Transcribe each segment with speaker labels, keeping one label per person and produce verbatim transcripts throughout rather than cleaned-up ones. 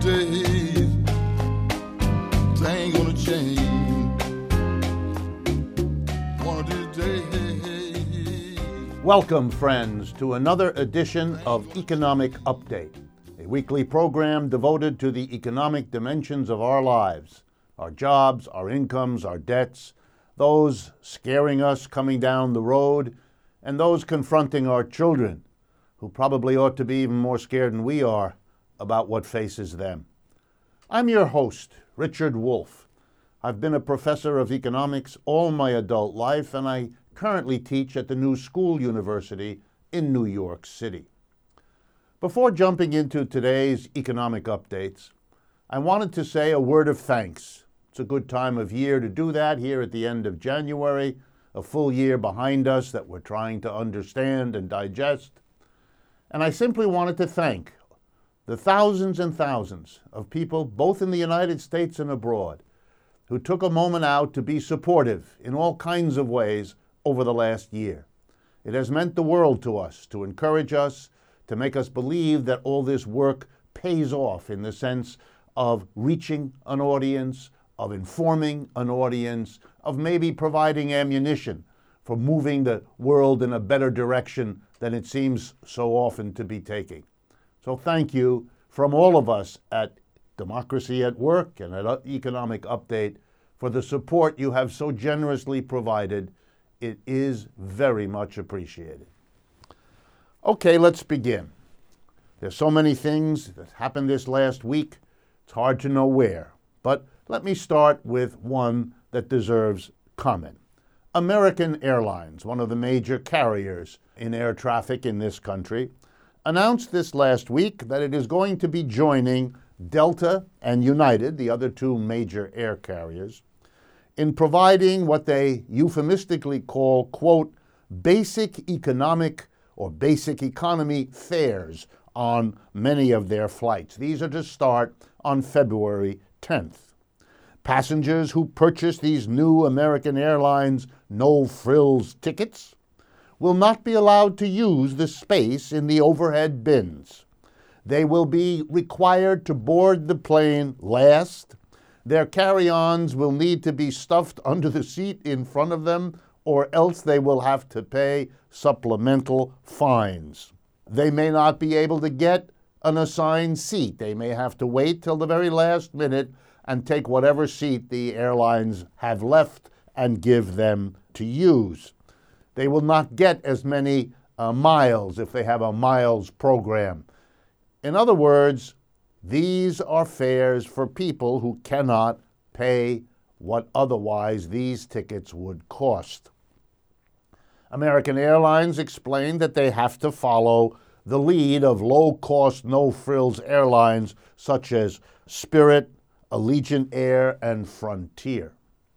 Speaker 1: days, they ain't gonna change. One of these days.
Speaker 2: Welcome, friends, to another edition of Economic Update, a weekly program devoted to the economic dimensions of our lives, our jobs, our incomes, our debts, those scaring us coming down the road, and those confronting our children, who probably ought to be even more scared than we are about what faces them. I'm your host, Richard Wolff. I've been a professor of economics all my adult life, and I currently teach at the New School University in New York City. Before jumping into today's economic updates, I wanted to say a word of thanks. It's a good time of year to do that here at the end of January, a full year behind us that we're trying to understand and digest. And I simply wanted to thank the thousands and thousands of people, both in the United States and abroad, who took a moment out to be supportive in all kinds of ways over the last year. It has meant the world to us, to encourage us, to make us believe that all this work pays off in the sense of reaching an audience, of informing an audience, of maybe providing ammunition for moving the world in a better direction than it seems so often to be taking. So thank you from all of us at Democracy at Work and at Economic Update for the support you have so generously provided. It is very much appreciated. Okay, let's begin. There's so many things that happened this last week, it's hard to know where. But let me start with one that deserves comment. American Airlines, one of the major carriers in air traffic in this country, announced this last week that it is going to be joining Delta and United, the other two major air carriers, in providing what they euphemistically call, quote, basic economic or basic economy fares on many of their flights. These are to start on February tenth. Passengers who purchase these new American Airlines no-frills tickets will not be allowed to use the space in the overhead bins. They will be required to board the plane last. Their carry-ons will need to be stuffed under the seat in front of them, or else they will have to pay supplemental fines. They may not be able to get an assigned seat. They may have to wait till the very last minute and take whatever seat the airlines have left and give them to use. They will not get as many uh, miles if they have a miles program. In other words, these are fares for people who cannot pay what otherwise these tickets would cost. American Airlines explained that they have to follow the lead of low-cost, no-frills airlines such as Spirit, Allegiant Air, and Frontier.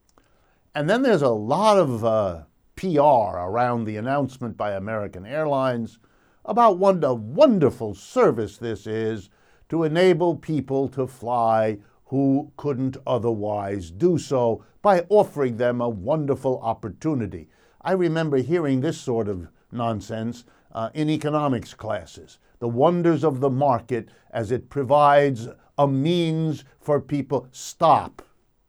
Speaker 2: And then there's a lot of uh, P R around the announcement by American Airlines about what a wonderful service this is to enable people to fly who couldn't otherwise do so by offering them a wonderful opportunity. I remember hearing this sort of nonsense uh, in economics classes, the wonders of the market as it provides a means for people. Stop.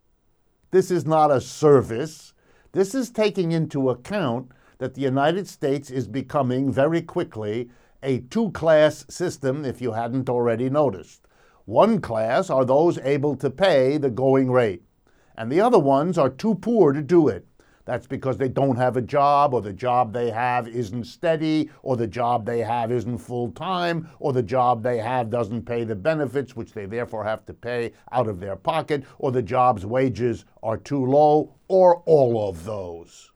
Speaker 2: This is not a service. This is taking into account that the United States is becoming very quickly a two-class system, if you hadn't already noticed. One class are those able to pay the going rate, and the other ones are too poor to do it. That's because they don't have a job, or the job they have isn't steady, or the job they have isn't full-time, or the job they have doesn't pay the benefits, which they therefore have to pay out of their pocket, or the job's wages are too low, or all of those.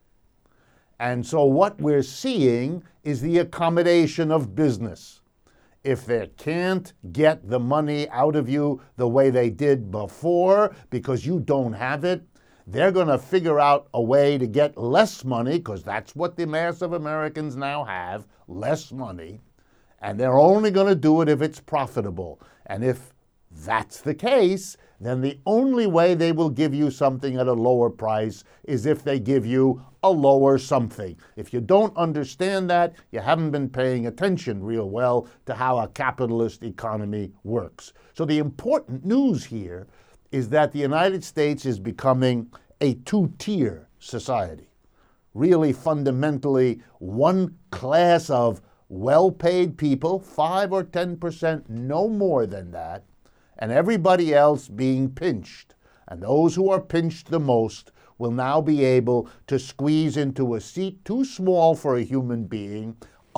Speaker 2: And so what we're seeing is the accommodation of business. If they can't get the money out of you the way they did before because you don't have it, they're going to figure out a way to get less money, because that's what the mass of Americans now have, less money, and they're only going to do it if it's profitable. And if that's the case, then the only way they will give you something at a lower price is if they give you a lower something. If you don't understand that, you haven't been paying attention real well to how a capitalist economy works. So the important news here is that the United States is becoming a two-tier society. Really fundamentally one class of well-paid people, five or ten percent, no more than that, and everybody else being pinched. And those who are pinched the most will now be able to squeeze into a seat too small for a human being,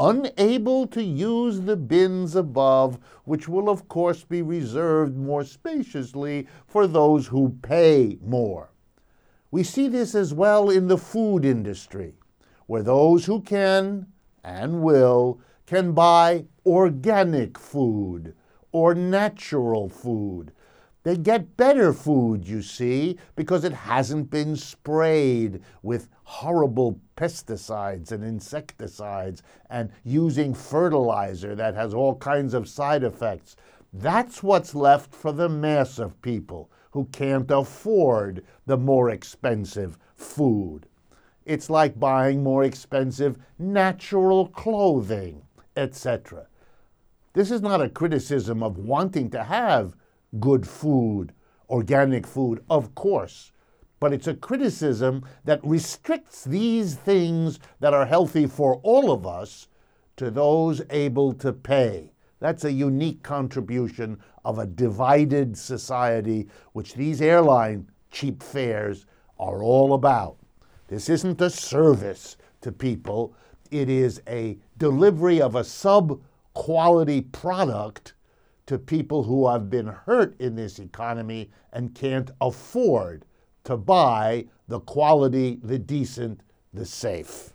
Speaker 2: unable to use the bins above, which will of course be reserved more spaciously for those who pay more. We see this as well in the food industry, where those who can and will can buy organic food or natural food. They get better food, you see, because it hasn't been sprayed with horrible pesticides and insecticides and using fertilizer that has all kinds of side effects. That's what's left for the mass of people who can't afford the more expensive food. It's like buying more expensive natural clothing, et cetera. This is not a criticism of wanting to have good food, organic food, of course, but it's a criticism that restricts these things that are healthy for all of us to those able to pay. That's a unique contribution of a divided society, which these airline cheap fares are all about. This isn't a service to people. It is a delivery of a sub-quality product to people who have been hurt in this economy and can't afford to buy the quality, the decent, the safe.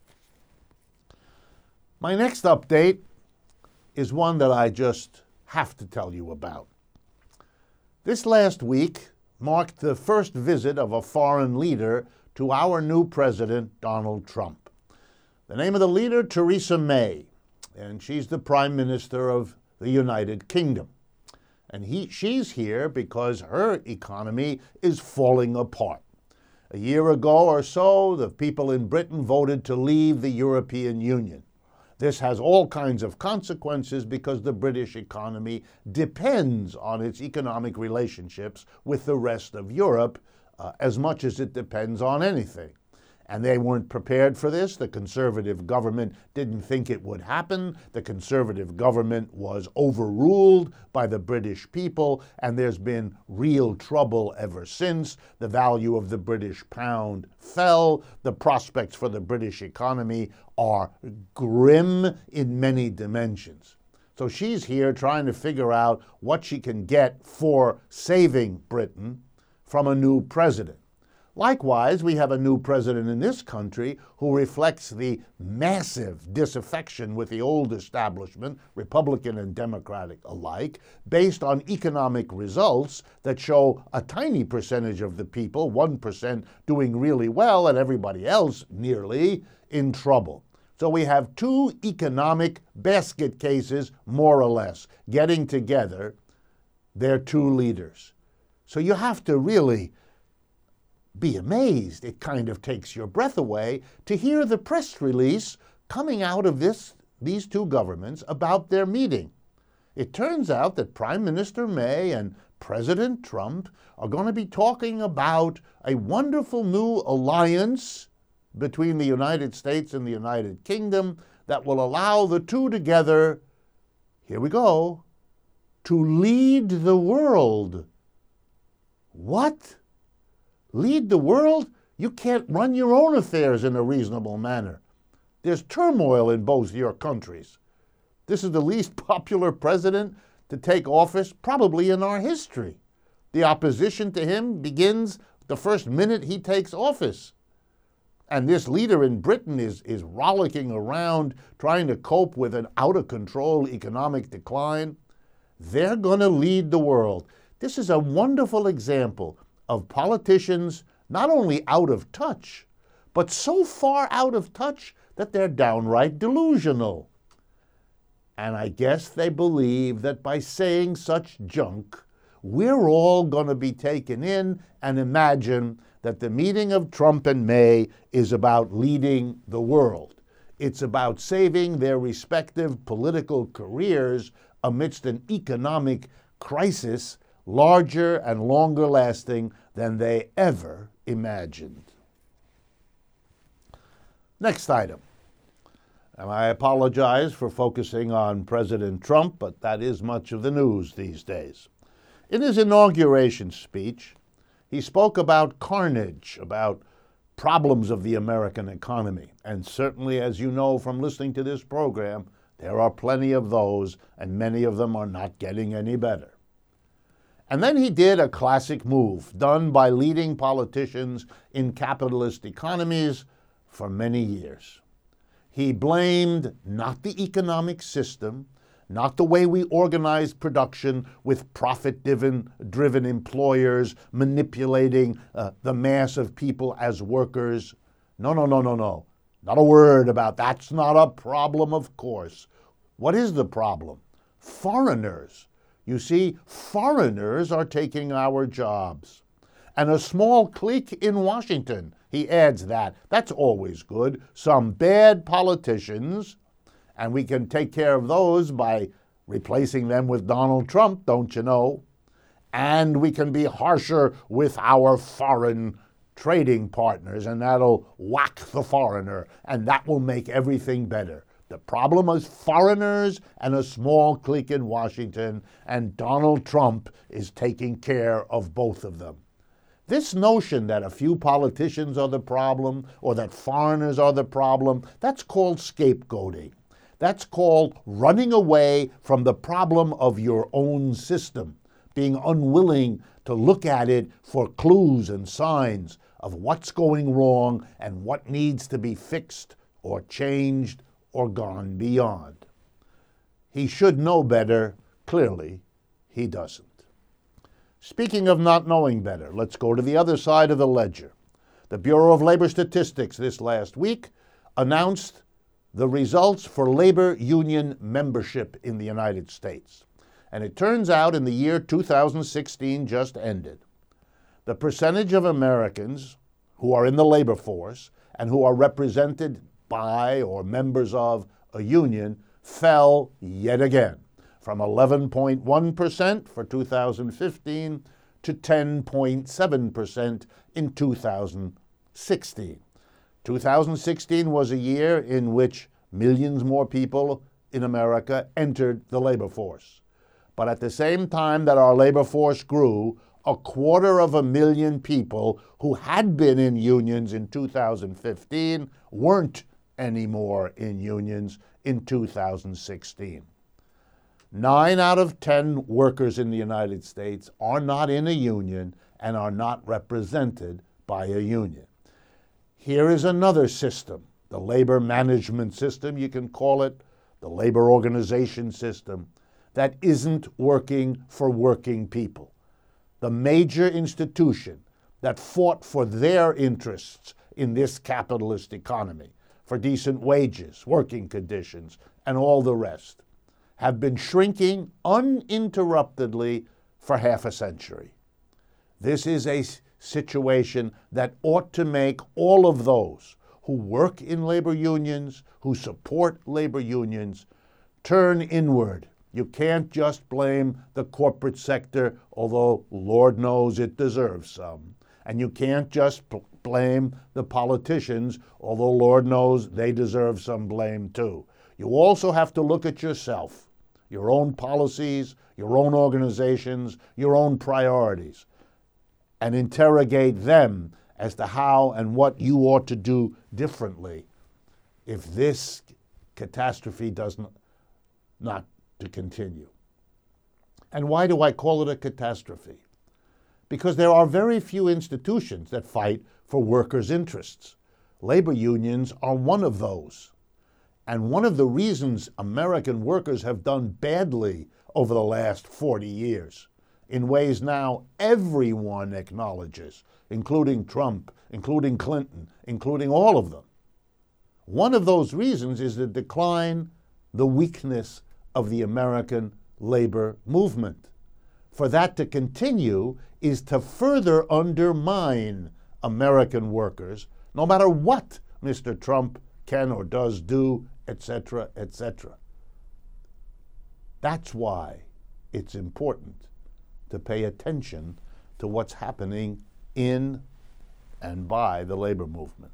Speaker 2: My next update is one that I just have to tell you about. This last week marked the first visit of a foreign leader to our new president, Donald Trump. The name of the leader, Theresa May, and she's the Prime Minister of the United Kingdom. And he, she's here because her economy is falling apart. A year ago or so, the people in Britain voted to leave the European Union. This has all kinds of consequences because the British economy depends on its economic relationships with the rest of Europe uh, as much as it depends on anything. And they weren't prepared for this. The Conservative government didn't think it would happen. The Conservative government was overruled by the British people, and there's been real trouble ever since. The value of the British pound fell. The prospects for the British economy are grim in many dimensions. So she's here trying to figure out what she can get for saving Britain from a new president. Likewise, we have a new president in this country who reflects the massive disaffection with the old establishment, Republican and Democratic alike, based on economic results that show a tiny percentage of the people, one percent, doing really well and everybody else nearly in trouble. So we have two economic basket cases, more or less, getting together their two leaders. So you have to really be amazed. It kind of takes your breath away to hear the press release coming out of this, these two governments about their meeting. It turns out that Prime Minister May and President Trump are going to be talking about a wonderful new alliance between the United States and the United Kingdom that will allow the two together, here we go, to lead the world. What? Lead the world? You can't run your own affairs in a reasonable manner. There's turmoil in both your countries. This is the least popular president to take office probably in our history. The opposition to him begins the first minute he takes office. And this leader in Britain is, is rollicking around trying to cope with an out-of-control economic decline. They're going to lead the world. This is a wonderful example of politicians not only out of touch, but so far out of touch that they're downright delusional. And I guess they believe that by saying such junk, we're all going to be taken in and imagine that the meeting of Trump and May is about leading the world. It's about saving their respective political careers amidst an economic crisis larger and longer lasting than they ever imagined. Next item. And I apologize for focusing on President Trump, but that is much of the news these days. In his inauguration speech, he spoke about carnage, about problems of the American economy. And certainly, as you know from listening to this program, there are plenty of those, and many of them are not getting any better. And then he did a classic move done by leading politicians in capitalist economies for many years. He blamed not the economic system, not the way we organize production with profit-driven driven employers manipulating uh, the mass of people as workers. No, no, no, no, no. Not a word about that's not a problem, of course. What is the problem? Foreigners. You see, foreigners are taking our jobs. And a small clique in Washington, he adds that. That's always good. Some bad politicians, and we can take care of those by replacing them with Donald Trump, don't you know? And we can be harsher with our foreign trading partners, and that'll whack the foreigner, and that will make everything better. The problem is foreigners and a small clique in Washington, and Donald Trump is taking care of both of them. This notion that a few politicians are the problem or that foreigners are the problem, that's called scapegoating. That's called running away from the problem of your own system, being unwilling to look at it for clues and signs of what's going wrong and what needs to be fixed or changed or gone beyond. He should know better. Clearly, he doesn't. Speaking of not knowing better, let's go to the other side of the ledger. The Bureau of Labor Statistics this last week announced the results for labor union membership in the United States. And it turns out in the year two thousand sixteen just ended, the percentage of Americans who are in the labor force and who are represented by or members of a union fell yet again, from eleven point one percent for two thousand fifteen to ten point seven percent in two thousand sixteen. two thousand sixteen was a year in which millions more people in America entered the labor force. But at the same time that our labor force grew, a quarter of a million people who had been in unions in two thousand fifteen weren't anymore in unions in two thousand sixteen. Nine out of ten workers in the United States are not in a union and are not represented by a union. Here is another system, the labor management system, you can call it, the labor organization system, that isn't working for working people. The major institution that fought for their interests in this capitalist economy, for decent wages, working conditions, and all the rest, have been shrinking uninterruptedly for half a century. This is a situation that ought to make all of those who work in labor unions, who support labor unions, turn inward. You can't just blame the corporate sector, although Lord knows it deserves some. And you can't just p- blame the politicians, although Lord knows they deserve some blame too. You also have to look at yourself, your own policies, your own organizations, your own priorities, and interrogate them as to how and what you ought to do differently if this catastrophe does not, not to continue. And why do I call it a catastrophe? Because there are very few institutions that fight for workers' interests. Labor unions are one of those. And one of the reasons American workers have done badly over the last forty years, in ways now everyone acknowledges, including Trump, including Clinton, including all of them. One of those reasons is the decline, the weakness of the American labor movement. for that to continue is to further undermine American workers, no matter what Mister Trump can or does do, et cetera, et cetera. That's why it's important to pay attention to what's happening in and by the labor movement.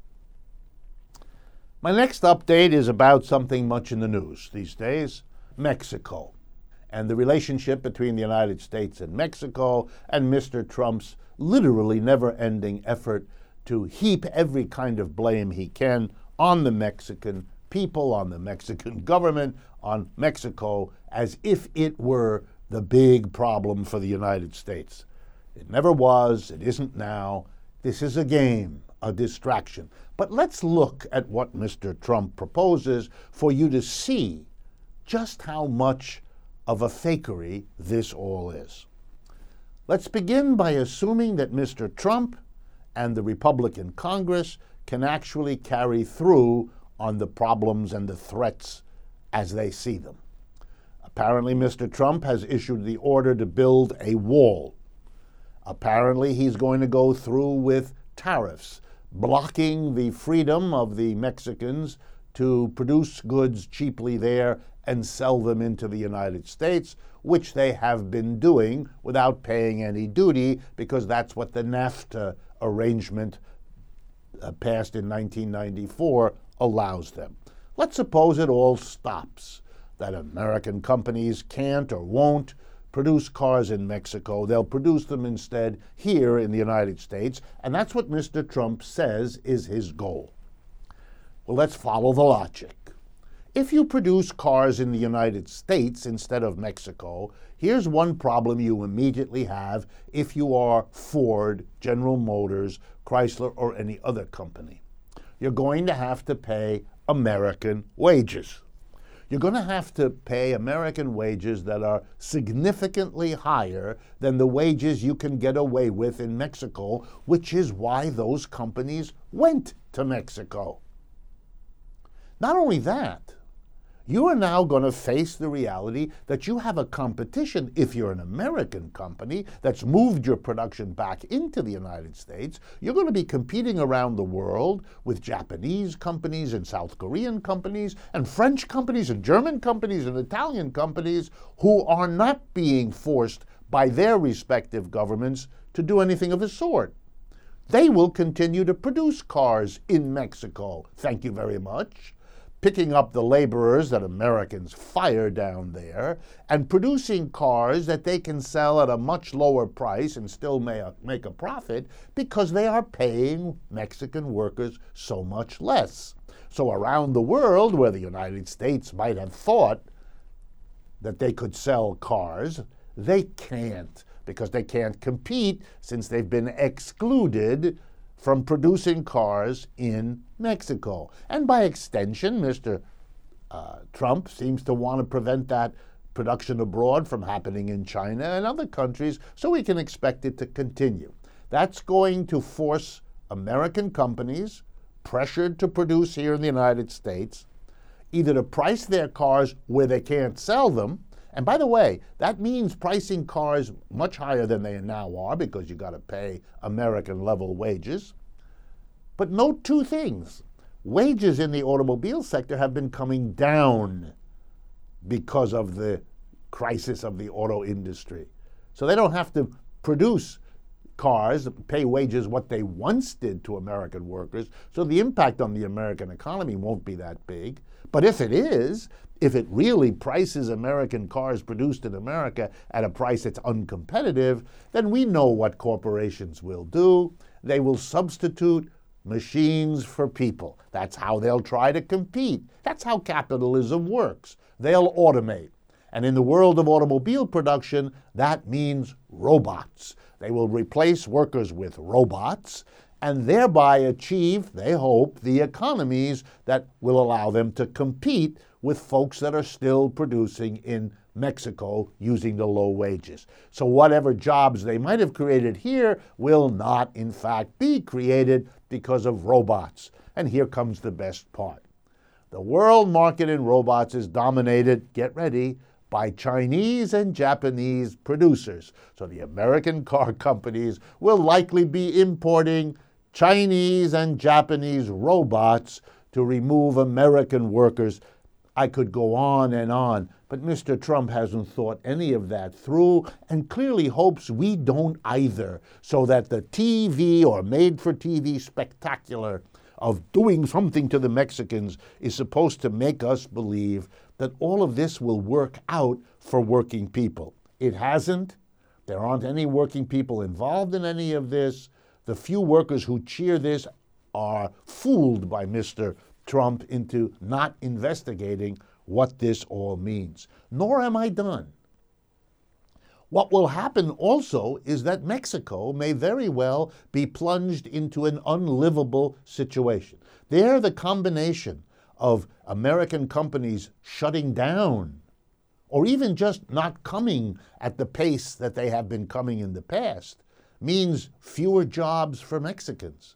Speaker 2: My next update is about something much in the news these days, Mexico, and the relationship between the United States and Mexico, and Mister Trump's literally never-ending effort to heap every kind of blame he can on the Mexican people, on the Mexican government, on Mexico, as if it were the big problem for the United States. It never was, it isn't now. This is a game, a distraction. But let's look at what Mister Trump proposes for you to see just how much of a fakery this all is. Let's begin by assuming that Mister Trump and the Republican Congress can actually carry through on the problems and the threats as they see them. Apparently, Mister Trump has issued the order to build a wall. Apparently, he's going to go through with tariffs, blocking the freedom of the Mexicans to produce goods cheaply there and sell them into the United States, which they have been doing without paying any duty, because that's what the NAFTA arrangement uh, passed in nineteen ninety-four allows them. Let's suppose it all stops, that American companies can't or won't produce cars in Mexico. They'll produce them instead here in the United States, and that's what Mister Trump says is his goal. Well, let's follow the logic. If you produce cars in the United States instead of Mexico, here's one problem you immediately have if you are Ford, General Motors, Chrysler, or any other company. You're going to have to pay American wages. You're going to have to pay American wages that are significantly higher than the wages you can get away with in Mexico, which is why those companies went to Mexico. Not only that, you are now going to face the reality that you have a competition, if you're an American company that's moved your production back into the United States. You're going to be competing around the world with Japanese companies and South Korean companies and French companies and German companies and Italian companies who are not being forced by their respective governments to do anything of the sort. They will continue to produce cars in Mexico. Thank you very much. Picking up the laborers that Americans fire down there and producing cars that they can sell at a much lower price and still may make a profit because they are paying Mexican workers so much less. So around the world, where the United States might have thought that they could sell cars, they can't, because they can't compete since they've been excluded from producing cars in Mexico. And by extension, Mister Uh, Trump seems to want to prevent that production abroad from happening in China and other countries, so we can expect it to continue. That's going to force American companies, pressured to produce here in the United States, either to price their cars where they can't sell them. And by the way, that means pricing cars much higher than they now are, because you've got to pay American level wages. But note two things. Wages in the automobile sector have been coming down because of the crisis of the auto industry. So they don't have to produce cars, pay wages what they once did to American workers. So the impact on the American economy won't be that big. But if it is, if it really prices American cars produced in America at a price that's uncompetitive, then we know what corporations will do. They will substitute machines for people. That's how they'll try to compete. That's how capitalism works. They'll automate. And in the world of automobile production, that means robots. They will replace workers with robots and thereby achieve, they hope, the economies that will allow them to compete with folks that are still producing in Mexico using the low wages. So whatever jobs they might have created here will not, in fact, be created because of robots. And here comes the best part. The world market in robots is dominated, get ready, by Chinese and Japanese producers. So the American car companies will likely be importing Chinese and Japanese robots to remove American workers. I could go on and on, but Mister Trump hasn't thought any of that through and clearly hopes we don't either, so that the T V or made-for-T V spectacular of doing something to the Mexicans is supposed to make us believe that all of this will work out for working people. It hasn't. There aren't any working people involved in any of this. The few workers who cheer this are fooled by Mister Trump into not investigating what this all means. Nor am I done. What will happen also is that Mexico may very well be plunged into an unlivable situation. There, the combination of American companies shutting down or even just not coming at the pace that they have been coming in the past means fewer jobs for Mexicans.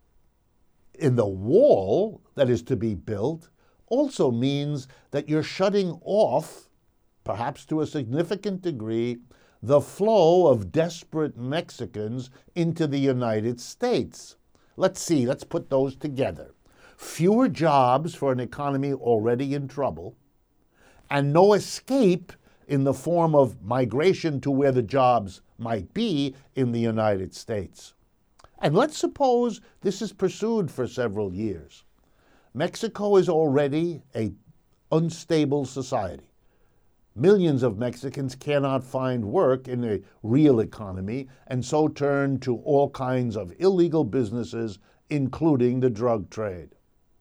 Speaker 2: In the wall that is to be built also means that you're shutting off, perhaps to a significant degree, the flow of desperate Mexicans into the United States. Let's see, let's put those together. Fewer jobs for an economy already in trouble, and no escape in the form of migration to where the jobs might be in the United States. And let's suppose this is pursued for several years. Mexico is already an unstable society. Millions of Mexicans cannot find work in a real economy and so turn to all kinds of illegal businesses, including the drug trade.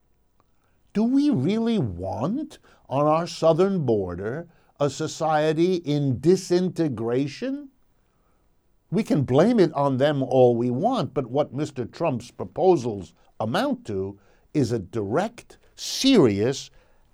Speaker 2: Do we really want on our southern border a society in disintegration? We can blame it on them all we want, but what Mister Trump's proposals amount to is a direct, serious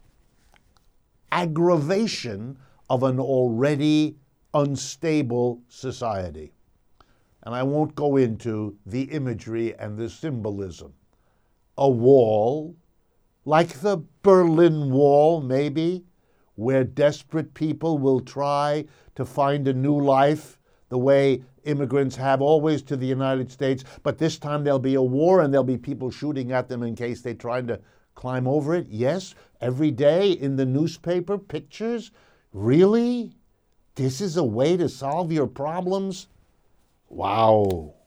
Speaker 2: aggravation of an already unstable society. And I won't go into the imagery and the symbolism. A wall, like the Berlin Wall maybe, where desperate people will try to find a new life the way immigrants have always to the United States, but this time there'll be a war and there'll be people shooting at them in case they try to climb over it. Yes, every day in the newspaper, pictures. Really? This is a way to solve your problems? Wow.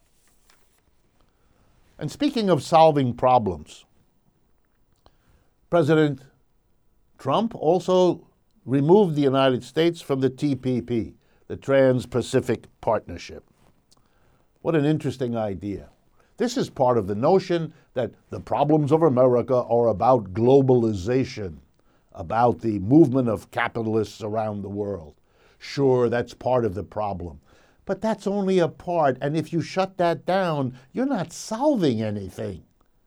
Speaker 2: And speaking of solving problems, President Trump also removed the United States from the T P P, the Trans-Pacific Partnership. What an interesting idea. This is part of the notion that the problems of America are about globalization, about the movement of capitalists around the world. Sure, that's part of the problem, but that's only a part, and if you shut that down, you're not solving anything.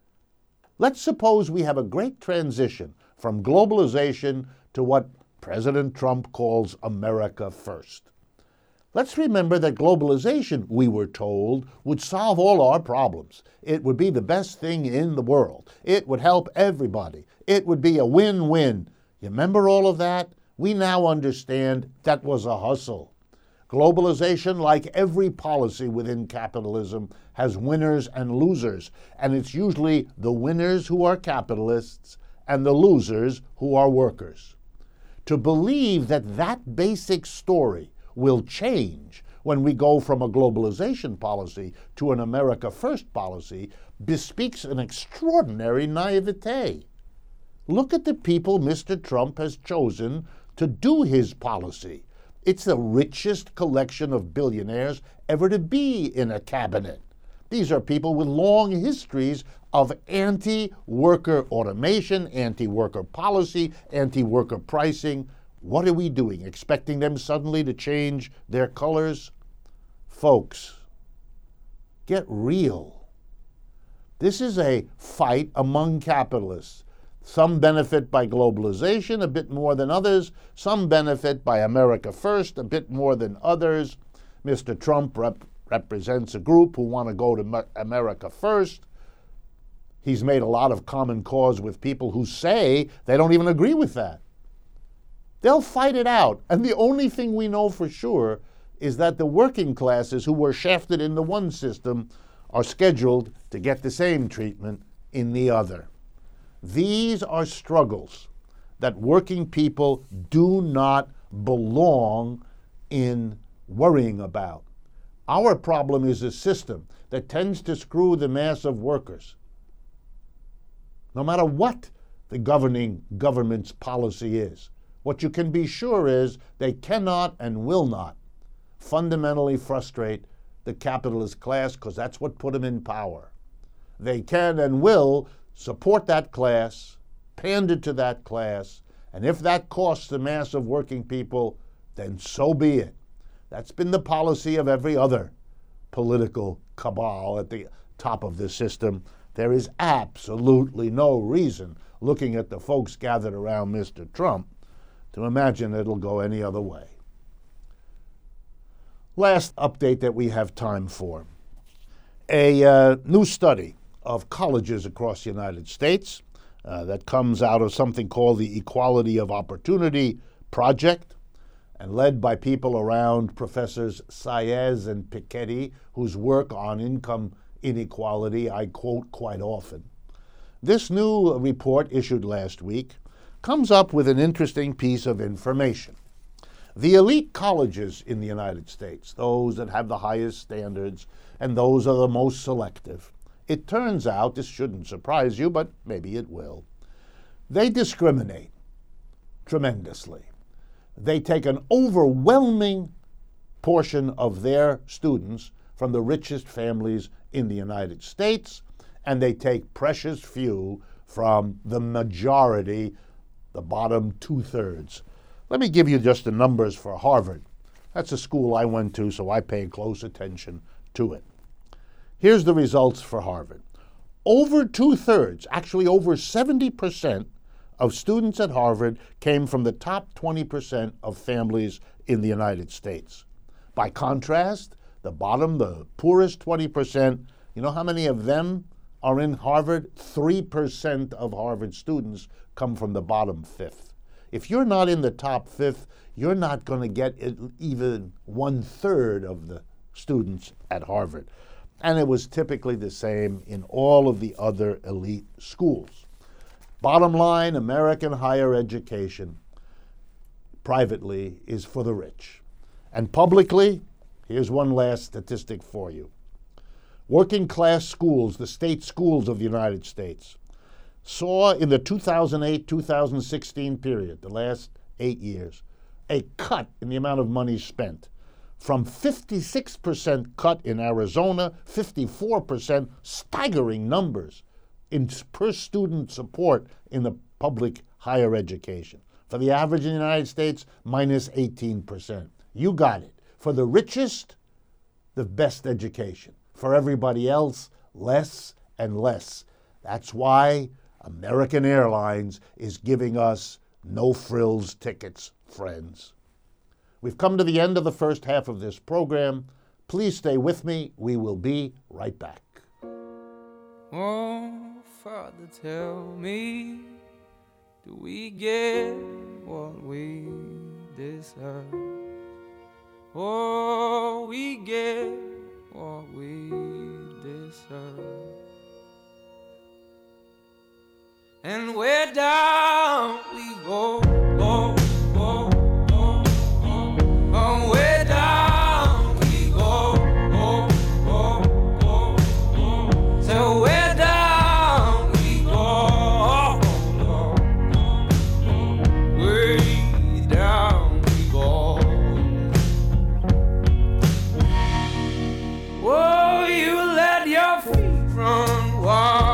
Speaker 2: Let's suppose we have a great transition from globalization to what President Trump calls America First. Let's remember that globalization, we were told, would solve all our problems. It would be the best thing in the world. It would help everybody. It would be a win-win. You remember all of that? We now understand that was a hustle. Globalization, like every policy within capitalism, has winners and losers, and it's usually the winners who are capitalists and the losers who are workers. To believe that that basic story will change when we go from a globalization policy to an America First policy bespeaks an extraordinary naivete. Look at the people Mister Trump has chosen to do his policy. It's the richest collection of billionaires ever to be in a cabinet. These are people with long histories of anti-worker automation, anti-worker policy, anti-worker pricing. What are we doing? Expecting them suddenly to change their colors? Folks, get real. This is a fight among capitalists. Some benefit by globalization a bit more than others. Some benefit by America First a bit more than others. Mister Trump rep- represents a group who want to go to America First. He's made a lot of common cause with people who say they don't even agree with that. They'll fight it out. And the only thing we know for sure is that the working classes who were shafted in the one system are scheduled to get the same treatment in the other. These are struggles that working people do not belong in worrying about. Our problem is a system that tends to screw the mass of workers. No matter what the governing government's policy is, what you can be sure is they cannot and will not fundamentally frustrate the capitalist class, because that's what put them in power. They can and will support that class, pander to that class, and if that costs the mass of working people, then so be it. That's been the policy of every other political cabal at the top of the system. There is absolutely no reason, looking at the folks gathered around Mister Trump, to imagine it'll go any other way. Last update that we have time for. A uh, new study of colleges across the United States uh, that comes out of something called the Equality of Opportunity Project, and led by people around Professors Saez and Piketty, whose work on income inequality I quote quite often. This new report, issued last week, comes up with an interesting piece of information. The elite colleges in the United States, those that have the highest standards and those are the most selective, it turns out, this shouldn't surprise you, but maybe it will, they discriminate tremendously. They take an overwhelming portion of their students from the richest families in the United States, and they take precious few from the majority, the bottom two-thirds. Let me give you just the numbers for Harvard. That's a school I went to, so I pay close attention to it. Here's the results for Harvard. Over two-thirds, actually over seventy percent of students at Harvard came from the top twenty percent of families in the United States. By contrast, the bottom, the poorest twenty percent, you know how many of them are in Harvard? three percent of Harvard students come from the bottom fifth. If you're not in the top fifth, you're not going to get even one-third of the students at Harvard. And it was typically the same in all of the other elite schools. Bottom line, American higher education, privately, is for the rich. And publicly, here's one last statistic for you. Working class schools, the state schools of the United States, saw in the two thousand eight two thousand sixteen period, the last eight years, a cut in the amount of money spent. From fifty-six percent cut in Arizona, fifty-four percent, staggering numbers, in per student support in the public higher education. For the average in the United States, minus eighteen percent. You got it. For the richest, the best education. For everybody else, less and less. That's why American Airlines is giving us no-frills tickets, friends. We've come to the end of the first half of this program. Please stay with me. We will be right back.
Speaker 3: Oh, Father, tell me, do we get what we deserve? Oh, we get what we deserve. And where down we go, go, go, go, go. Oh, where down we go, go, go, go, go. So where down we go, go, go, go. Way down we go. Oh, you let your feet run wild.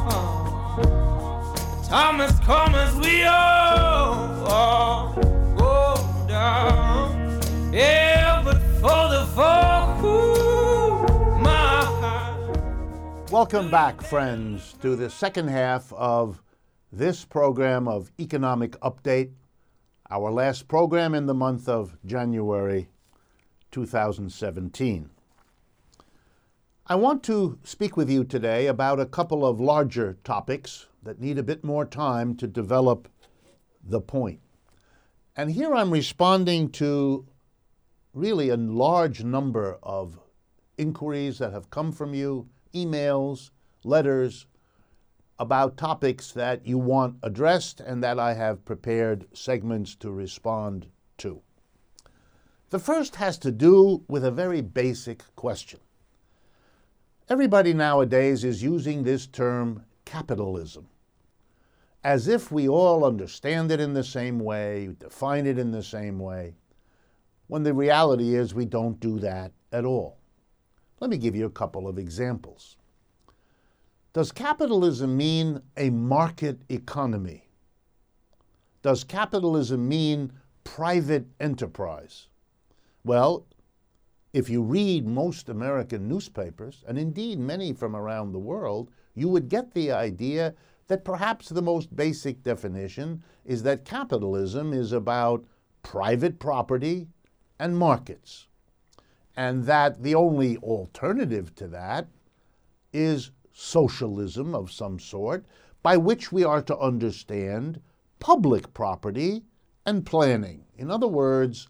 Speaker 3: Thomas, come as we all, all go down. Yeah, but for the folk who my heart.
Speaker 2: Welcome back, friends, to the second half of this program of Economic Update, our last program in the month of January two thousand seventeen. I want to speak with you today about a couple of larger topics that need a bit more time to develop the point. And here I'm responding to really a large number of inquiries that have come from you, emails, letters, about topics that you want addressed and that I have prepared segments to respond to. The first has to do with a very basic question. Everybody nowadays is using this term capitalism, as if we all understand it in the same way, define it in the same way, when the reality is we don't do that at all. Let me give you a couple of examples. Does capitalism mean a market economy? Does capitalism mean private enterprise? Well, if you read most American newspapers, and indeed many from around the world, you would get the idea that perhaps the most basic definition is that capitalism is about private property and markets, and that the only alternative to that is socialism of some sort, by which we are to understand public property and planning. In other words,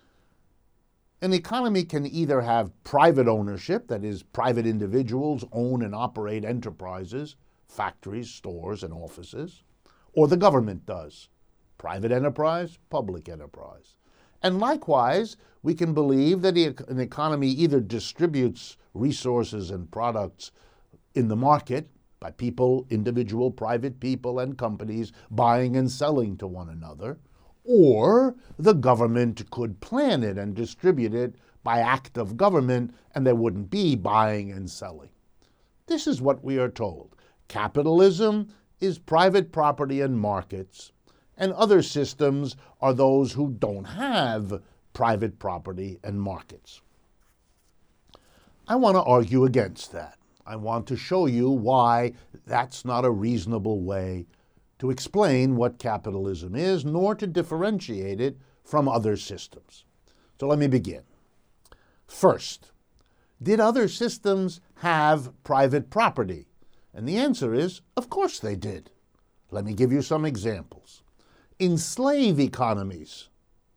Speaker 2: an economy can either have private ownership, that is, private individuals own and operate enterprises, factories, stores, and offices, or the government does. Private enterprise, public enterprise. And likewise, we can believe that an economy either distributes resources and products in the market by people, individual private people and companies buying and selling to one another, or the government could plan it and distribute it by act of government, and there wouldn't be buying and selling. This is what we are told. Capitalism is private property and markets, and other systems are those who don't have private property and markets. I want to argue against that. I want to show you why that's not a reasonable way to explain what capitalism is, nor to differentiate it from other systems. So let me begin. First, did other systems have private property? And the answer is, of course they did. Let me give you some examples. In slave economies,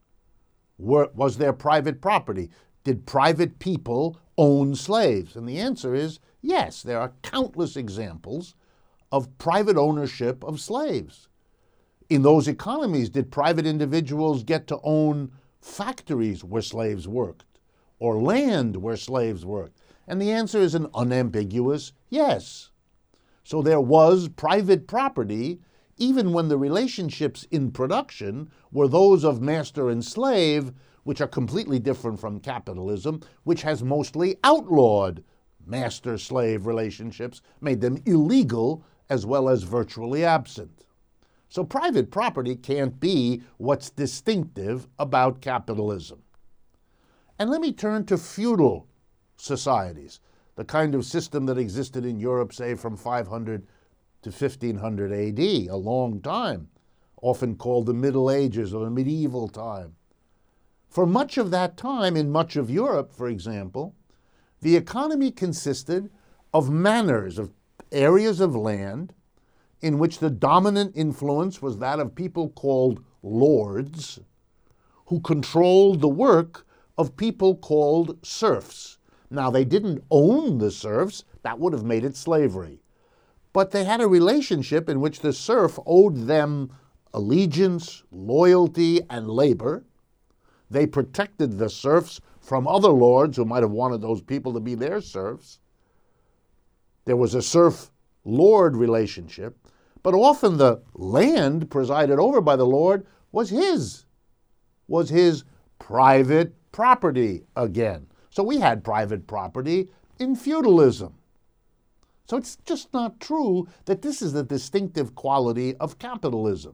Speaker 2: were, was there private property? Did private people own slaves? And the answer is, yes, there are countless examples of private ownership of slaves. In those economies, did private individuals get to own factories where slaves worked, or land where slaves worked? And the answer is an unambiguous yes. So there was private property, even when the relationships in production were those of master and slave, which are completely different from capitalism, which has mostly outlawed master-slave relationships, made them illegal as well as virtually absent. So private property can't be what's distinctive about capitalism. And let me turn to feudal societies, the kind of system that existed in Europe, say, from five hundred to fifteen hundred A D, a long time, often called the Middle Ages or the medieval time. For much of that time, in much of Europe, for example, the economy consisted of manors, of areas of land in which the dominant influence was that of people called lords, who controlled the work of people called serfs. Now, they didn't own the serfs. That would have made it slavery. But they had a relationship in which the serf owed them allegiance, loyalty, and labor. They protected the serfs from other lords who might have wanted those people to be their serfs. There was a serf-lord relationship, but often the land presided over by the lord was his, was his private property again. So we had private property in feudalism. So it's just not true that this is the distinctive quality of capitalism.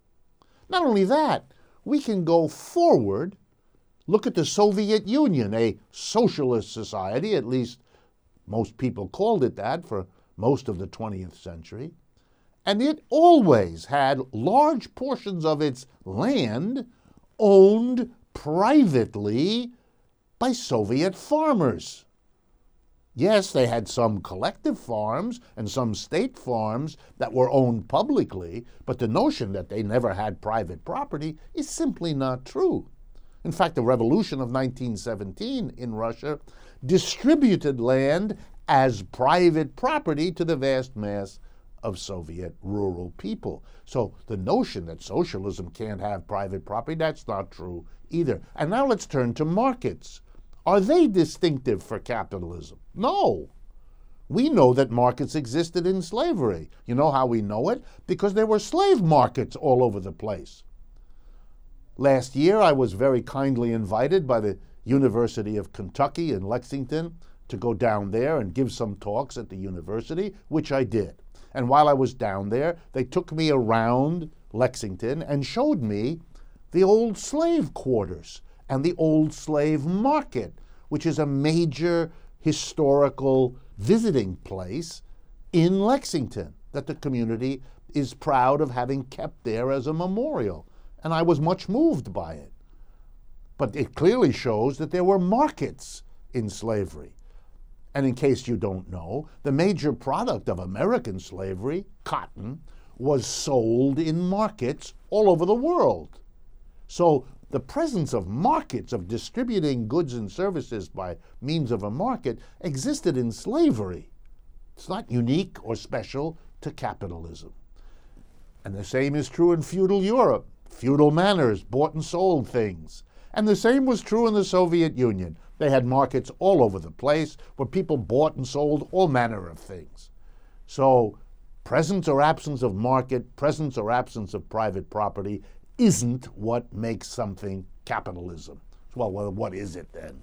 Speaker 2: Not only that, we can go forward. Look at the Soviet Union, a socialist society, at least most people called it that for most of the twentieth century. And it always had large portions of its land owned privately by Soviet farmers. Yes, they had some collective farms and some state farms that were owned publicly, but the notion that they never had private property is simply not true. In fact, the revolution of nineteen seventeen in Russia distributed land as private property to the vast mass of Soviet rural people. So the notion that socialism can't have private property, that's not true either. And now let's turn to markets. Are they distinctive for capitalism? No. We know that markets existed in slavery. You know how we know it? Because there were slave markets all over the place. Last year, I was very kindly invited by the University of Kentucky in Lexington to go down there and give some talks at the university, which I did. And while I was down there, they took me around Lexington and showed me the old slave quarters and the old slave market, which is a major historical visiting place in Lexington that the community is proud of having kept there as a memorial. And I was much moved by it. But it clearly shows that there were markets in slavery. And in case you don't know, the major product of American slavery, cotton, was sold in markets all over the world. So the presence of markets, of distributing goods and services by means of a market, existed in slavery. It's not unique or special to capitalism. And the same is true in feudal Europe. Feudal manors bought and sold things. And the same was true in the Soviet Union. They had markets all over the place where people bought and sold all manner of things. So presence or absence of market, presence or absence of private property isn't what makes something capitalism. Well, well, what is it then?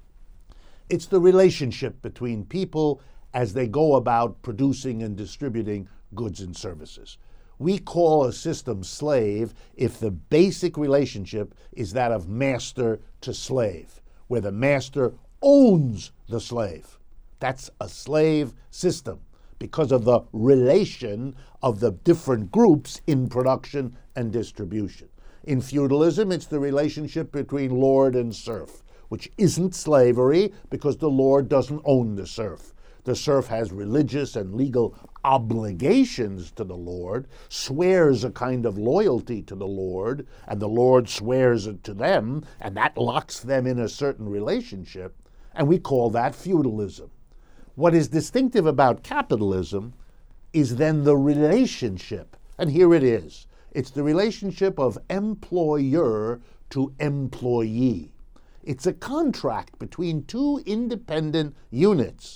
Speaker 2: It's the relationship between people as they go about producing and distributing goods and services. We call a system slave if the basic relationship is that of master to slave, where the master owns the slave. That's a slave system because of the relation of the different groups in production and distribution. In feudalism, it's the relationship between lord and serf, which isn't slavery because the lord doesn't own the serf. The serf has religious and legal obligations to the lord, swears a kind of loyalty to the lord, and the lord swears it to them, and that locks them in a certain relationship, and we call that feudalism. What is distinctive about capitalism is then the relationship, and here it is. It's the relationship of employer to employee. It's a contract between two independent units.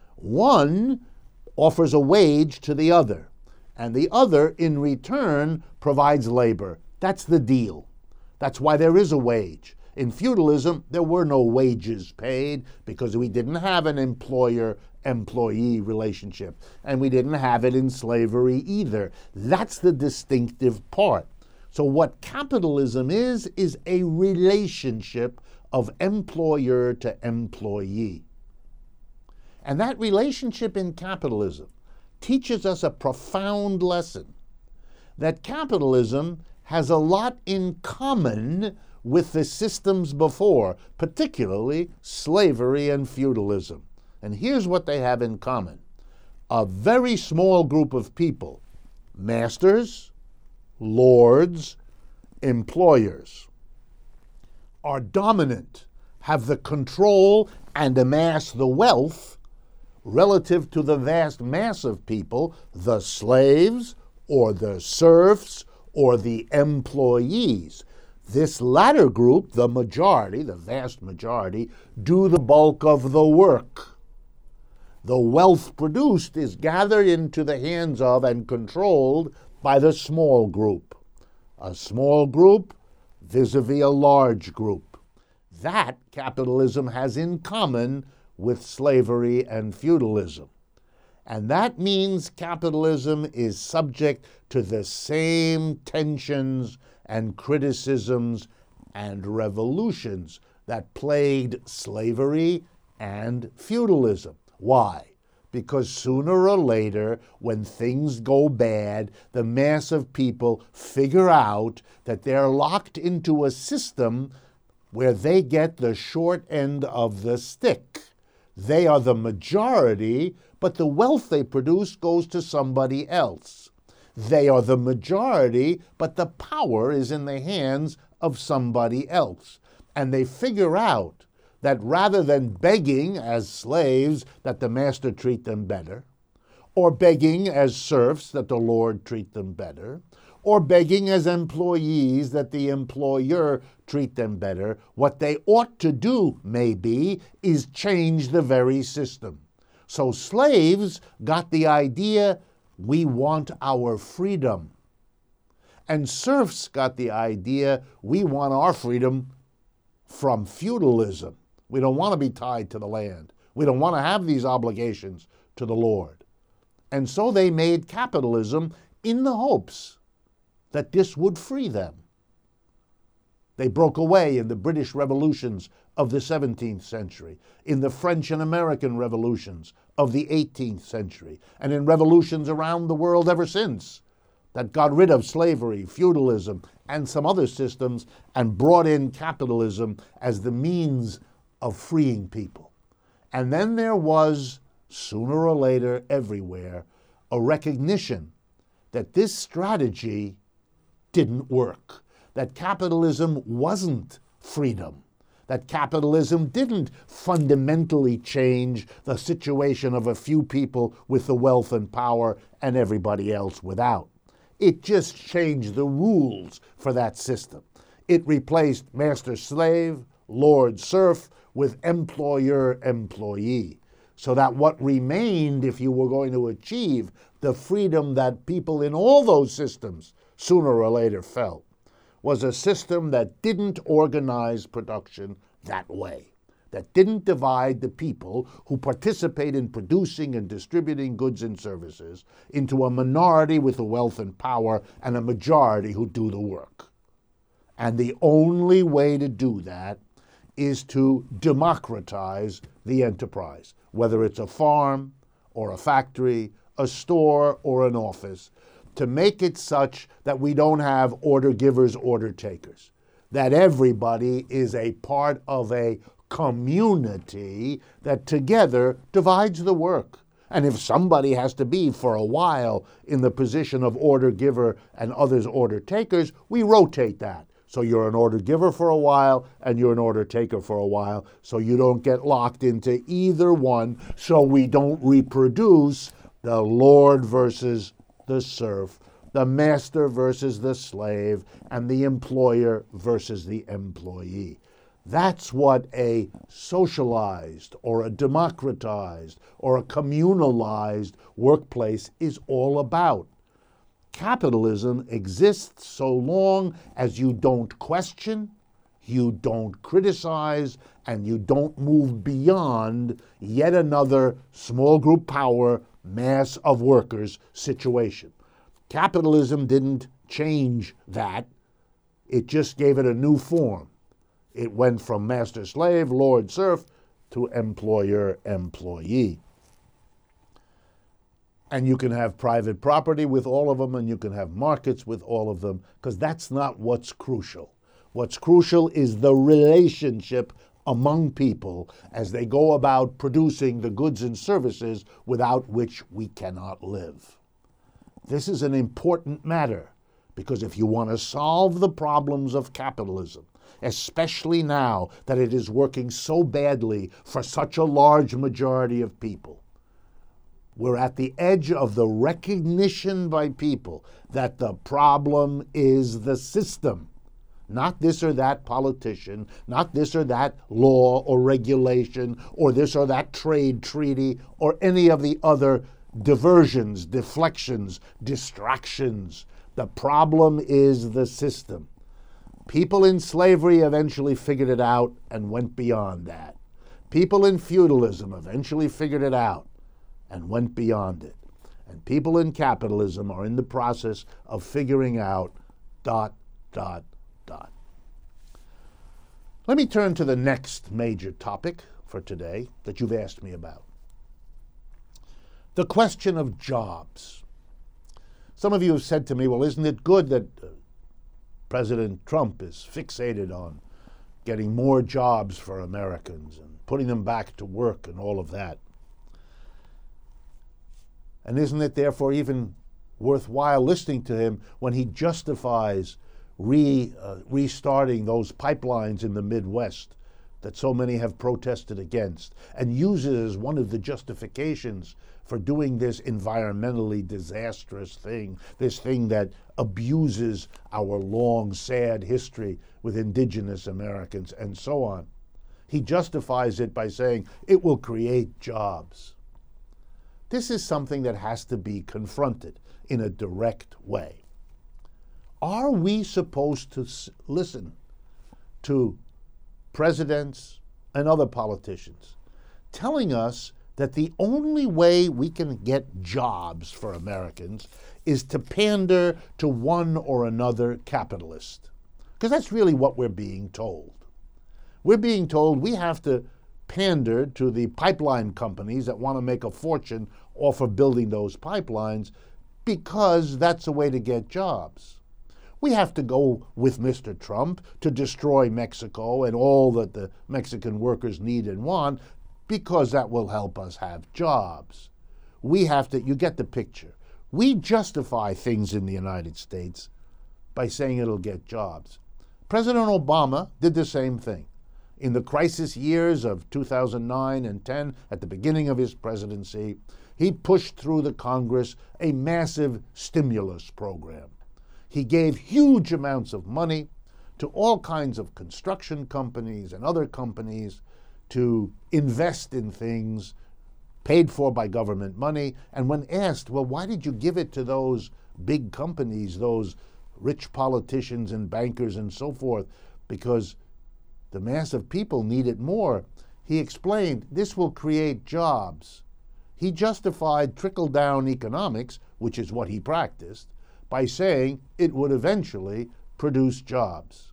Speaker 2: One offers a wage to the other, and the other, in return, provides labor. That's the deal. That's why there is a wage. In feudalism, there were no wages paid because we didn't have an employer-employee relationship, and we didn't have it in slavery either. That's the distinctive part. So what capitalism is, is a relationship of employer to employee. And that relationship in capitalism teaches us a profound lesson, that capitalism has a lot in common with the systems before, particularly slavery and feudalism. And here's what they have in common. A very small group of people, masters, lords, employers, are dominant, have the control and amass the wealth relative to the vast mass of people, the slaves or the serfs or the employees. This latter group, the majority, the vast majority, do the bulk of the work. The wealth produced is gathered into the hands of and controlled by the small group. A small group vis-a-vis a large group. That capitalism has in common with slavery and feudalism. And that means capitalism is subject to the same tensions and criticisms and revolutions that plagued slavery and feudalism. Why? Because sooner or later, when things go bad, the mass of people figure out that they're locked into a system where they get the short end of the stick. They are the majority, but the wealth they produce goes to somebody else. They are the majority, but the power is in the hands of somebody else. And they figure out that rather than begging as slaves that the master treat them better, or begging as serfs that the Lord treat them better, or begging as employees that the employer treat them better, what they ought to do, maybe, is change the very system. So slaves got the idea, we want our freedom. And serfs got the idea, we want our freedom from feudalism. We don't want to be tied to the land. We don't want to have these obligations to the Lord. And so they made capitalism in the hopes that this would free them. They broke away in the British revolutions of the seventeenth century, in the French and American revolutions of the eighteenth century, and in revolutions around the world ever since that got rid of slavery, feudalism, and some other systems and brought in capitalism as the means of freeing people. And then there was, sooner or later, everywhere, a recognition that this strategy didn't work, that capitalism wasn't freedom, that capitalism didn't fundamentally change the situation of a few people with the wealth and power and everybody else without. It just changed the rules for that system. It replaced master-slave, lord-serf with employer-employee, so that what remained, if you were going to achieve the freedom that people in all those systems sooner or later felt, was a system that didn't organize production that way, that didn't divide the people who participate in producing and distributing goods and services into a minority with the wealth and power and a majority who do the work. And the only way to do that is to democratize the enterprise, whether it's a farm or a factory, a store or an office, to make it such that we don't have order givers, order takers, that everybody is a part of a community that together divides the work. And if somebody has to be for a while in the position of order giver and others order takers, we rotate that. So you're an order giver for a while and you're an order taker for a while, so you don't get locked into either one, so we don't reproduce the Lord versus the serf, the master versus the slave, and the employer versus the employee. That's what a socialized or a democratized or a communalized workplace is all about. Capitalism exists so long as you don't question, you don't criticize, and you don't move beyond yet another small group power, mass of workers situation. Capitalism didn't change that. It just gave it a new form. It went from master-slave, lord-serf, to employer-employee. And you can have private property with all of them, and you can have markets with all of them, because that's not what's crucial. What's crucial is the relationship among people as they go about producing the goods and services without which we cannot live. This is an important matter, because if you want to solve the problems of capitalism, especially now that it is working so badly for such a large majority of people, we're at the edge of the recognition by people that the problem is the system, not this or that politician, not this or that law or regulation, or this or that trade treaty, or any of the other diversions, deflections, distractions. The problem is the system. People in slavery eventually figured it out and went beyond that. People in feudalism eventually figured it out and went beyond it. And people in capitalism are in the process of figuring out dot, dot, dot. Let me turn to the next major topic for today that you've asked me about. The question of jobs. Some of you have said to me, well, isn't it good that uh, President Trump is fixated on getting more jobs for Americans and putting them back to work and all of that. And isn't it therefore even worthwhile listening to him when he justifies re, uh, restarting those pipelines in the Midwest that so many have protested against, and uses as one of the justifications for doing this environmentally disastrous thing, this thing that abuses our long, sad history with indigenous Americans and so on. He justifies it by saying it will create jobs. This is something that has to be confronted in a direct way. Are we supposed to s- listen to presidents and other politicians telling us that the only way we can get jobs for Americans is to pander to one or another capitalist? Because that's really what we're being told. We're being told we have to pander to the pipeline companies that want to make a fortune off of building those pipelines because that's a way to get jobs. We have to go with Mister Trump to destroy Mexico and all that the Mexican workers need and want because that will help us have jobs. We have to, you get the picture. We justify things in the United States by saying it'll get jobs. President Obama did the same thing. In the crisis years of two thousand nine and ten, at the beginning of his presidency, he pushed through the Congress a massive stimulus program. He gave huge amounts of money to all kinds of construction companies and other companies to invest in things paid for by government money. And when asked, well, why did you give it to those big companies, those rich politicians and bankers and so forth? Because the mass of people need it more. He explained, this will create jobs. He justified trickle-down economics, which is what he practiced, by saying it would eventually produce jobs.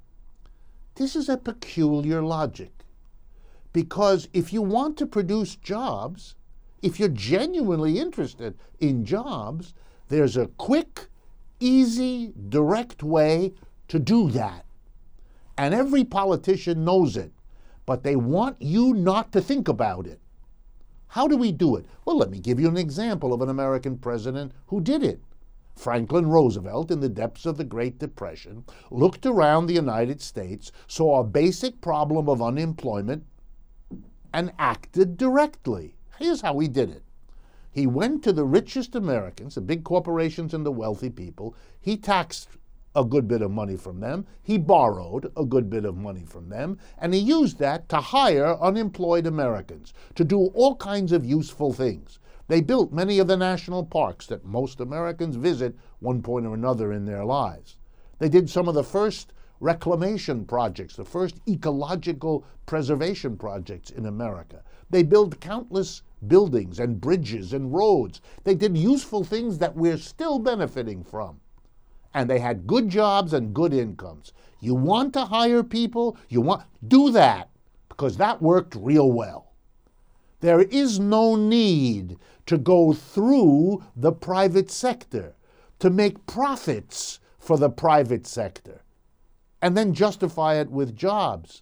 Speaker 2: This is a peculiar logic, because if you want to produce jobs, if you're genuinely interested in jobs, there's a quick, easy, direct way to do that. And every politician knows it, but they want you not to think about it. How do we do it? Well, let me give you an example of an American president who did it. Franklin Roosevelt, in the depths of the Great Depression, looked around the United States, saw a basic problem of unemployment, and acted directly. Here's how he did it. He went to the richest Americans, the big corporations and the wealthy people. He taxed a good bit of money from them. He borrowed a good bit of money from them, and he used that to hire unemployed Americans to do all kinds of useful things. They built many of the national parks that most Americans visit one point or another in their lives. They did some of the first reclamation projects, the first ecological preservation projects in America. They built countless buildings and bridges and roads. They did useful things that we're still benefiting from. And they had good jobs and good incomes. You want to hire people? You want, do that, because that worked real well. There is no need to go through the private sector to make profits for the private sector and then justify it with jobs.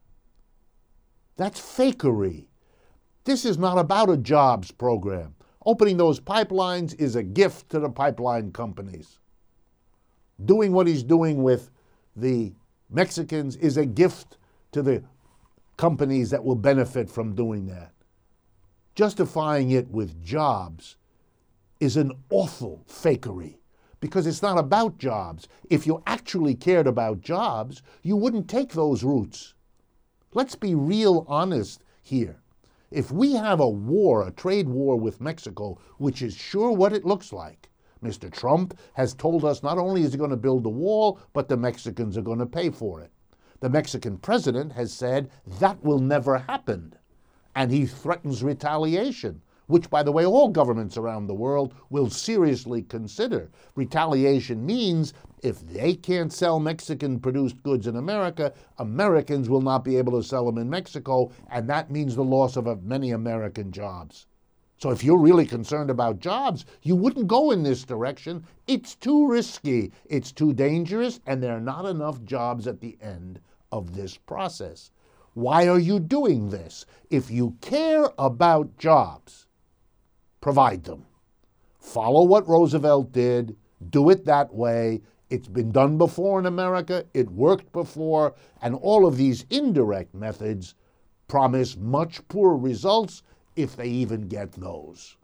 Speaker 2: That's fakery. This is not about a jobs program. Opening those pipelines is a gift to the pipeline companies. Doing what he's doing with the Mexicans is a gift to the companies that will benefit from doing that. Justifying it with jobs is an awful fakery, because it's not about jobs. If you actually cared about jobs, you wouldn't take those routes. Let's be real honest here. If we have a war, a trade war with Mexico, which is sure what it looks like, Mister Trump has told us not only is he going to build the wall, but the Mexicans are going to pay for it. The Mexican president has said that will never happen. And he threatens retaliation, which, by the way, all governments around the world will seriously consider. Retaliation means if they can't sell Mexican-produced goods in America, Americans will not be able to sell them in Mexico, and that means the loss of many American jobs. So if you're really concerned about jobs, you wouldn't go in this direction. It's too risky, it's too dangerous, and there are not enough jobs at the end of this process. Why are you doing this? If you care about jobs, provide them. Follow what Roosevelt did. Do it that way. It's been done before in America. It worked before. And all of these indirect methods promise much poorer results if they even get those.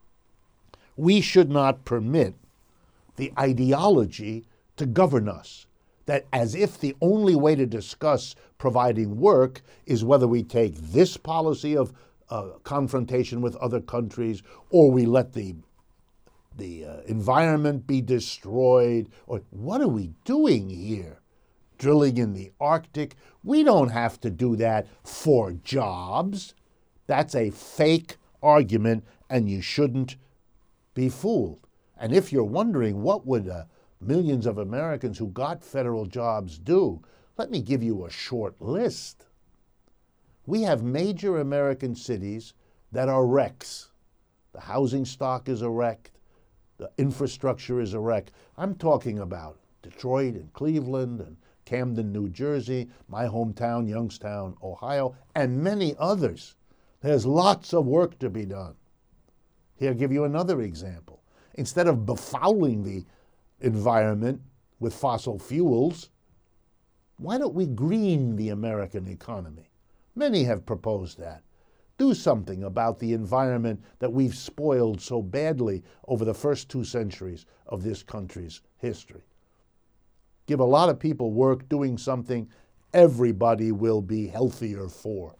Speaker 2: We should not permit the ideology to govern us, that as if the only way to discuss providing work is whether we take this policy of uh, confrontation with other countries, or we let the, the uh, environment be destroyed, or what are we doing here? Drilling in the Arctic? We don't have to do that for jobs. That's a fake argument, and you shouldn't be fooled. And if you're wondering what would uh, millions of Americans who got federal jobs do, let me give you a short list. We have major American cities that are wrecks. The housing stock is a wreck. The infrastructure is a wreck. I'm talking about Detroit and Cleveland and Camden, New Jersey, my hometown, Youngstown, Ohio, and many others. There's lots of work to be done. Here, I'll give you another example. Instead of befouling the environment with fossil fuels, why don't we green the American economy? Many have proposed that. Do something about the environment that we've spoiled so badly over the first two centuries of this country's history. Give a lot of people work doing something everybody will be healthier for,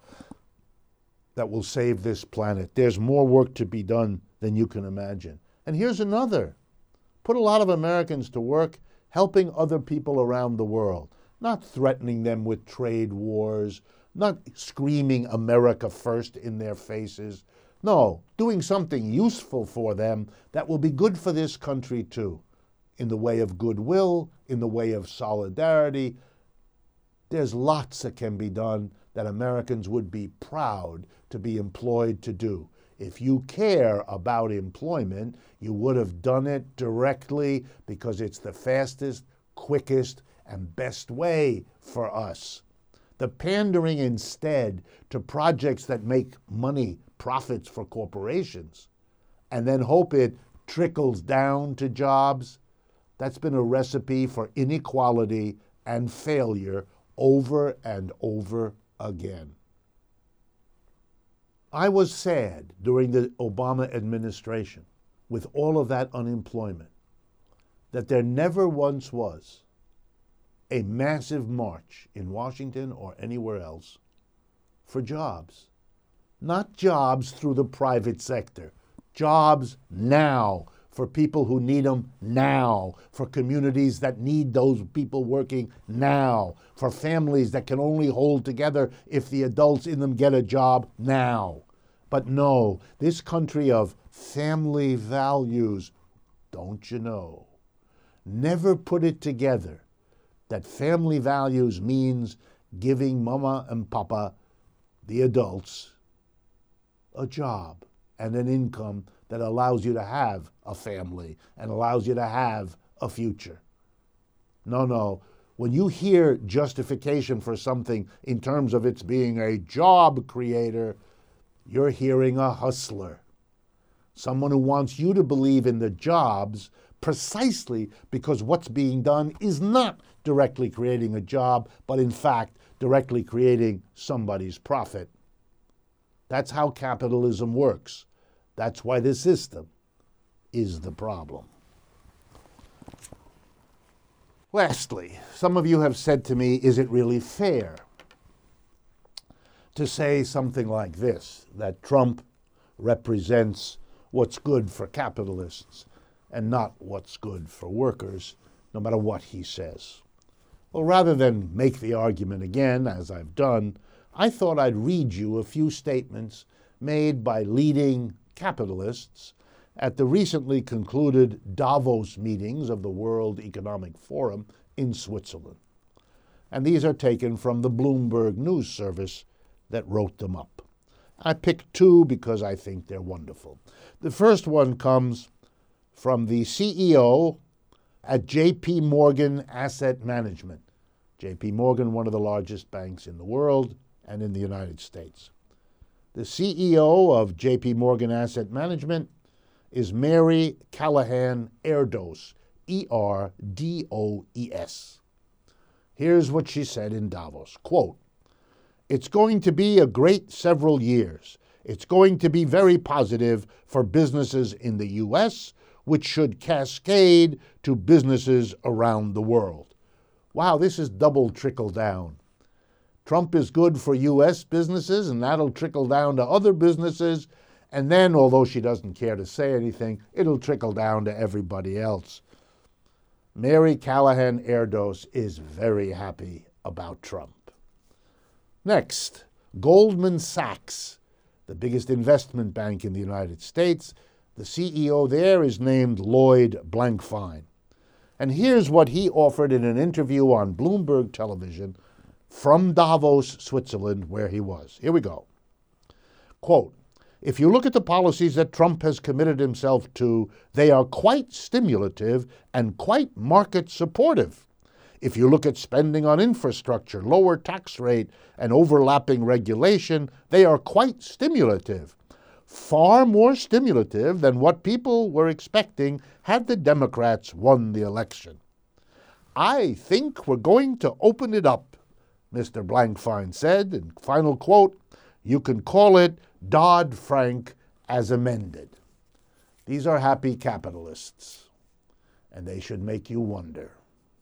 Speaker 2: that will save this planet. There's more work to be done than you can imagine. And here's another. Put a lot of Americans to work helping other people around the world, not threatening them with trade wars, not screaming America first in their faces. No, doing something useful for them that will be good for this country too, in the way of goodwill, in the way of solidarity. There's lots that can be done that Americans would be proud to be employed to do. If you care about employment, you would have done it directly because it's the fastest, quickest, and best way for us. The pandering instead to projects that make money, profits for corporations, and then hope it trickles down to jobs, that's been a recipe for inequality and failure over and over again. I was sad during the Obama administration, with all of that unemployment, that there never once was a massive march in Washington or anywhere else for jobs. Not jobs through the private sector, jobs now for people who need them now, for communities that need those people working now, for families that can only hold together if the adults in them get a job now. But no, this country of family values, don't you know, never put it together that family values means giving mama and papa, the adults, a job and an income that allows you to have a family and allows you to have a future. No, no. When you hear justification for something in terms of its being a job creator, you're hearing a hustler. Someone who wants you to believe in the jobs precisely because what's being done is not directly creating a job, but in fact, directly creating somebody's profit. That's how capitalism works. That's why the system is the problem. Lastly, some of you have said to me, is it really fair to say something like this, that Trump represents what's good for capitalists and not what's good for workers, no matter what he says? Well, rather than make the argument again, as I've done, I thought I'd read you a few statements made by leading capitalists at the recently concluded Davos meetings of the World Economic Forum in Switzerland. And these are taken from the Bloomberg News Service that wrote them up. I picked two because I think they're wonderful. The first one comes from the C E O at J P Morgan Asset Management. J P Morgan, one of the largest banks in the world and in the United States. The C E O of J P Morgan Asset Management is Mary Callahan Erdos, E R D O E S. Here's what she said in Davos, quote, "It's going to be a great several years. It's going to be very positive for businesses in the U S, which should cascade to businesses around the world." Wow, this is double trickle down. Trump is good for U S businesses, and that'll trickle down to other businesses. And then, although she doesn't care to say anything, it'll trickle down to everybody else. Mary Callahan Erdos is very happy about Trump. Next, Goldman Sachs, the biggest investment bank in the United States. The C E O there is named Lloyd Blankfein. And here's what he offered in an interview on Bloomberg Television from Davos, Switzerland, where he was. Here we go. Quote, "If you look at the policies that Trump has committed himself to, they are quite stimulative and quite market supportive. If you look at spending on infrastructure, lower tax rate, and overlapping regulation, they are quite stimulative. Far more stimulative than what people were expecting had the Democrats won the election. I think we're going to open it up," Mister Blankfein said. And final quote, "You can call it Dodd-Frank as amended." These are happy capitalists, and they should make you wonder.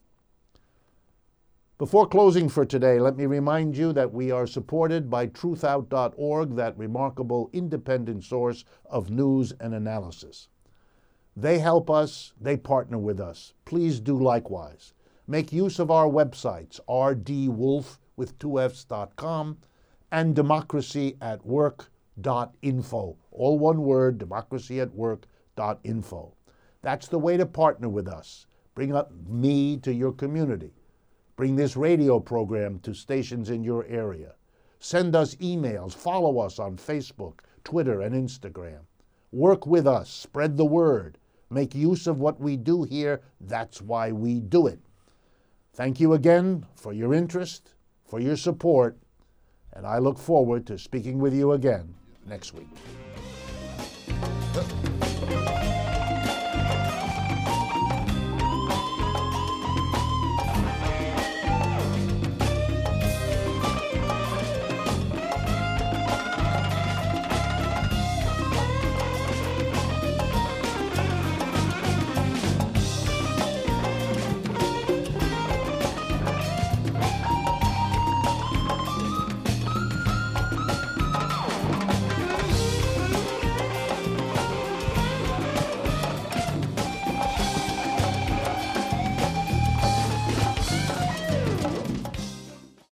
Speaker 2: Before closing for today, let me remind you that we are supported by truth out dot org, that remarkable independent source of news and analysis. They help us, they partner with us. Please do likewise. Make use of our websites, r d wolf with two f's dot com and democracy at work dot info. All one word, democracy at work dot info. That's the way to partner with us. Bring up me to your community. Bring this radio program to stations in your area. Send us emails. Follow us on Facebook, Twitter, and Instagram. Work with us. Spread the word. Make use of what we do here. That's why we do it. Thank you again for your interest, for your support, and I look forward to speaking with you again next week.